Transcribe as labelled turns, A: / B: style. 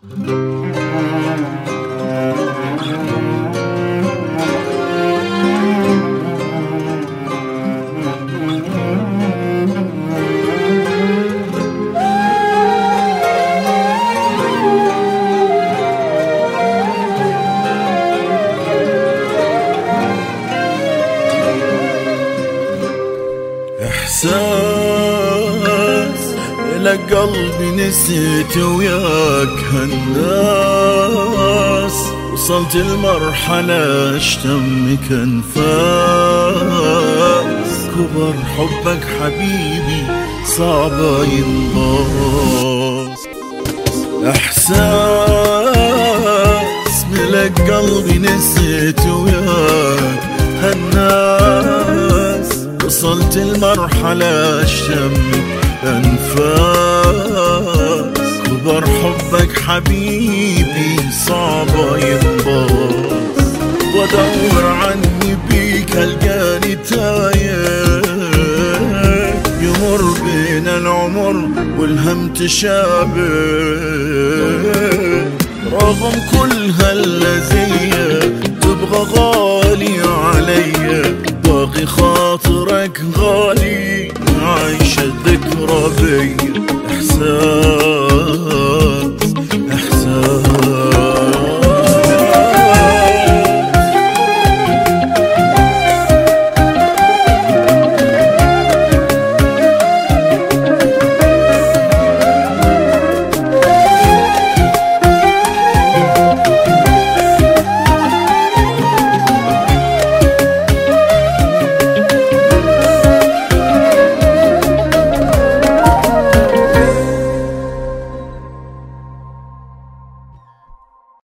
A: إحساس لك قلبي نسيت وياك هالناس، وصلت المرحلة اشتمك انفاس، كبر حبك حبيبي صعبة ينباس. إحساس ملك قلبي نسيت وياك هالناس، وصلت المرحلة اشتمك انفاس، كبر حبك حبيبي صعبة ينباس. وادور عني بيك القاني تايه، يمر بين العمر والهم تشابه، رغم كل